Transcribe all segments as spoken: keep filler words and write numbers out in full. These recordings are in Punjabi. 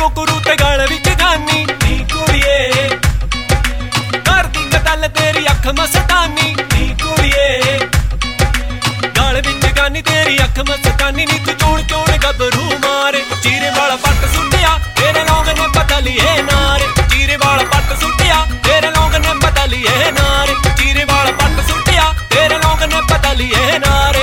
ਜਦੋਂ ਗੁਰੂ ਤੇ ਗਲ ਵਿੱਚ ਗਾਨੀ ਨੀ ਕੁੜੀਏ ਕਰਦੀ ਕਤਲ ਤੇਰੀ ਅੱਖ ਮਸਤਾਨੀ ਨੀ ਕੁੜੀਏ ਗਲ ਵਿੱਚ ਗਾਨੀ ਤੇਰੀ ਅੱਖ ਮਸਤਾਨੀ ਨੀ ਤੂੰ ਚੋਣ ਚੋਣ ਗੱਭਰੂ ਮਾਰੇ ਚੀਰੇ ਵਾਲਾ ਪੱਟ ਸੁੱਟਿਆ ਤੇਰੇ ਲੋਕ ਨੇ ਪਤਾ ਲਿਏ ਨਾਰੇ ਚੀਰੇ ਵਾਲਾ ਪੱਟ ਸੁੱਟਿਆ ਤੇਰੇ ਲੋਕ ਨੇ ਪਤਾ ਲਿਏ ਨਾਰੇ ਚੀਰੇ ਵਾਲਾ ਪੱਟ ਸੁੱਟਿਆ ਤੇਰੇ ਲੋਕ ਨੇ ਪਤਾ ਲਿਏ ਨਾਰੇ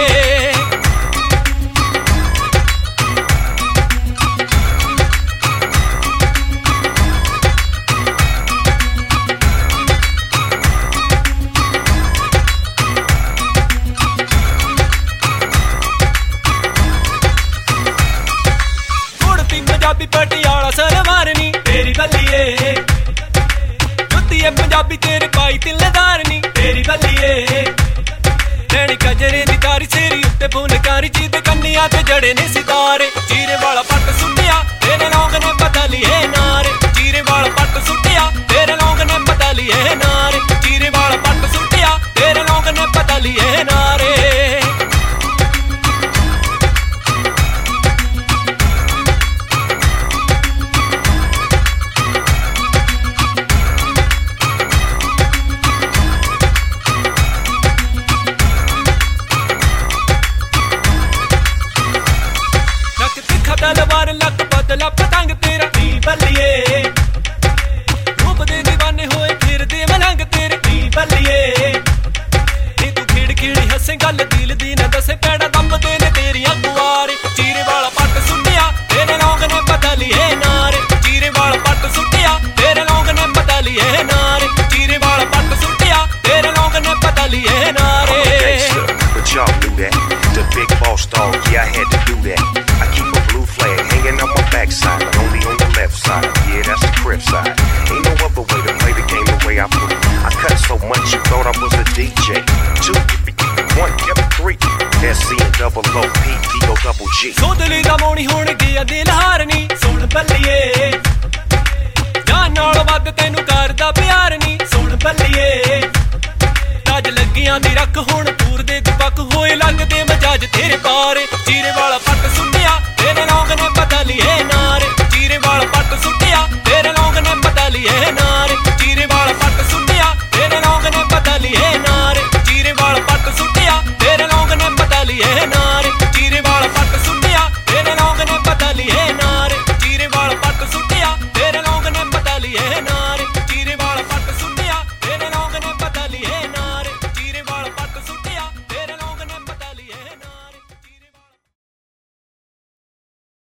ਪੰਜਾਬੀ ਪਟਿਆਲਾ ਸਲਵਾਰ ਨੀ ਤੇਰੀ ਬੱਲੀਏ ਜੁੱਤੀਏ ਪੰਜਾਬੀ ਤੇਰੇ ਪਾਈ ਤਿੱਲਦਾਰ ਨੀ ਤੇਰੀ ਬੱਲੀਏ ਨੈਣੀ ਕਜਰੇ ਦੀ ਤਾਰੀ ਸੇਰੀ ਉੱਤੇ ਫੁਲਕਾਰੀ ਜਿਹਦੇ ਕੰਨੀਆਂ ਤੇ ਜੜੇ ਨੇ ਸਿਤਾਰੇ ਚੀਰੇ ਵਾਲਾ ਪੱਟ ਸੁੱਟਿਆ ਤੇਰੇ ਲੋਕ ਨੇ ਪਤਾ ਲਿਏ ਨਾਰੇ ਚੀਰੇ ਵਾਲਾ ਪੱਟ ਸੁੱਟਿਆ ਤੇਰੇ ਲੋਕ ਨੇ ਪਤਾ ਲਿਏ ਨਾਰੇ ਚੀਰੇ ਵਾਲਾ ਪੱਟ ਸੁੱਟਿਆ ਤੇਰੇ ਲੋਕ ਨੇ ਪਤਾ ਲਿਏ ਨਾਰੇ ਤਲਵਾਰ ਲੱਕ ਬਦਲਾ ਪਤੰਗ ਤੇਰਾ ਨੀ ਬੱਲੀਏ ਰੂਪ ਦੇ دیਵਾਨੇ ਹੋਏ ਫਿਰਦੇ ਮਲੰਗ ਤੇਰੇ ਨੀ ਬੱਲੀਏ ਨੀ ਤੂੰ ਖਿੜ ਖਿੜੀ ਹੱਸੇ ਗੱਲ ਦਿਲ ਦੀ ਨਾ ਦੱਸੇ ਪੈੜਾ ਦੱਬਦੇ ਨੇ ਤੇਰੀਆਂ ਕੁਆਰੇ ਚੀਰੇ ਵਾਲਾ ਪੱਟ ਸੁੱਟਿਆ ਤੇਰੇ ਲੋਕ ਨੇ ਪਤਾ ਲਿਏ ਨਾਰੇ ਚੀਰੇ ਵਾਲਾ ਪੱਟ ਸੁੱਟਿਆ ਤੇਰੇ ਲੋਕ ਨੇ ਪਤਾ ਲਿਏ ਨਾਰੇ ਚੀਰੇ ਵਾਲਾ ਪੱਟ ਸੁੱਟਿਆ ਤੇਰੇ ਲੋਕ ਨੇ ਪਤਾ ਲਿਏ ਨਾਰੇ Y'all knew that, the big boss dog, yeah, I had to do that. I keep a blue flag hanging on my backside, but only on the left side. Yeah, that's the crib side. Ain't no other way to play the game the way I play. I cut so much you thought I was a D J. Two, one, yep, three. S C and double O P, D O double G. ਸੋਦਲੀ ਦਾ ਮੋਣੀ ਹੁਣ